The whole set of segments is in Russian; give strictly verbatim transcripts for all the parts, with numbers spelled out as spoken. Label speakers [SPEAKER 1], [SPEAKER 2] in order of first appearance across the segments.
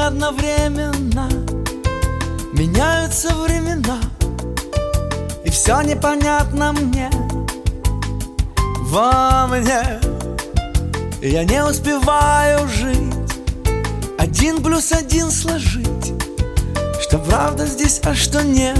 [SPEAKER 1] одновременно меняются времена, и все непонятно мне во мне. Я не успеваю жить, один плюс один сложить, что правда здесь, а что нет.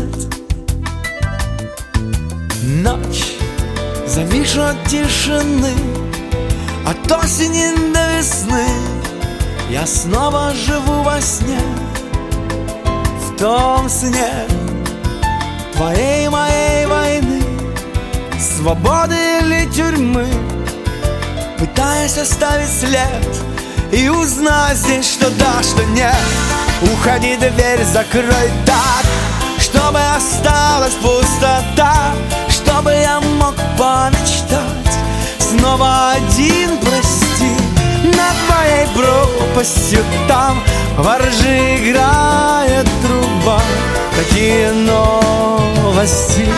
[SPEAKER 1] Ночь, завишу от тишины, от осени до весны. Я снова живу во сне, в том сне твоей моей войны, свободы или тюрьмы. Пытаясь оставить след и узнать здесь, что да, что нет. Уходи, дверь закрой так, чтобы осталась пустота, чтобы я мог помечтать снова один, прости. Над моей пропастью там во ржи играет труба. Такие новости.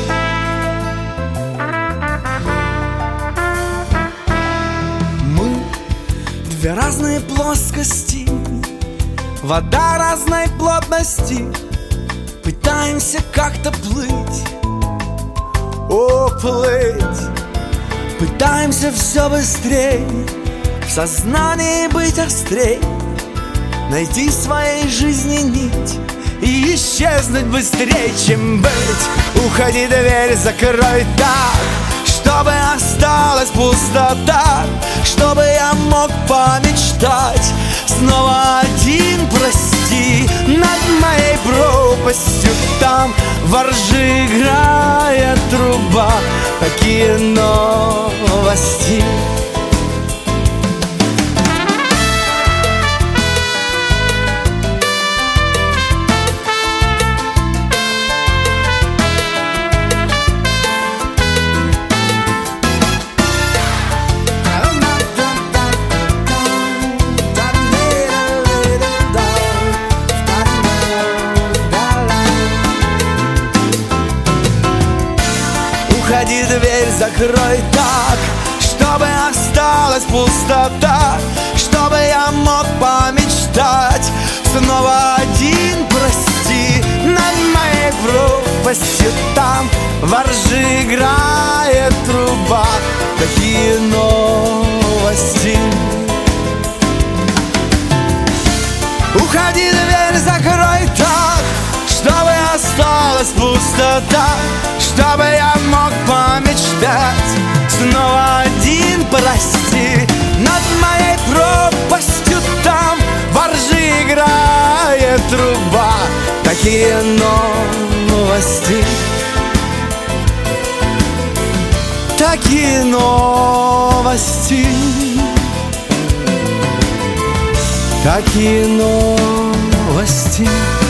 [SPEAKER 1] Мы две разные плоскости, вода разной плотности. Пытаемся как-то плыть, о, плыть. Пытаемся все быстрее в сознании быть острей, найти в своей жизни нить и исчезнуть быстрее, чем быть. Уходи, дверь закрой так, чтобы осталась пустота, чтобы я мог помечтать снова один, прости. Над моей пропастью там во ржи играет труба. Такие новости. Уходи, дверь закрой так, чтобы осталась пустота, чтобы я мог помечтать снова один, прости. Над моей пропастью там во ржи играет труба. Такие новости. Уходи, дверь закрой так, чтобы осталась пустота, чтобы я мог помечтать снова один, прости. Над моей пропастью там во ржи играет труба. Такие новости. Такие новости. Такие новости.